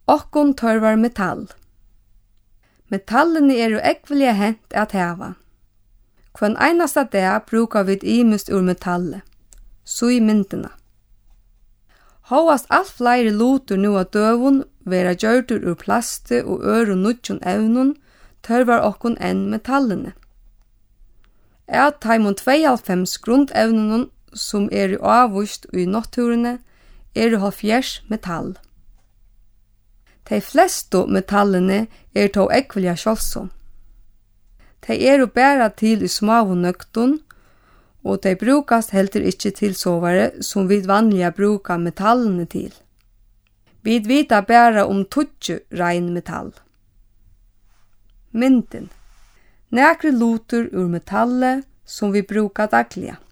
Okkon tørvar metall. Metallene er jo ekvelige hent at heva. Kvann einasta dag brukar vi imust ur metallet, så i myndina. Hóast alt flere lutur nu av døvun vera gjørtur ur plaste og ør og nudjon evnun, tørvar okkon enn metallene. At taimon 92 grundevnunum som er avvist i naturene, er 70 metall. De fleste metallene er tå ekvelia sjálfsom. De er bæra til i små nøktun, og de brukast heldur ikkje til sovare som vi vanliga brukar metallene til. Vi vita bæra 20 rein metall. Mynden. Nekre luter ur metallet som vi brukar dagliga.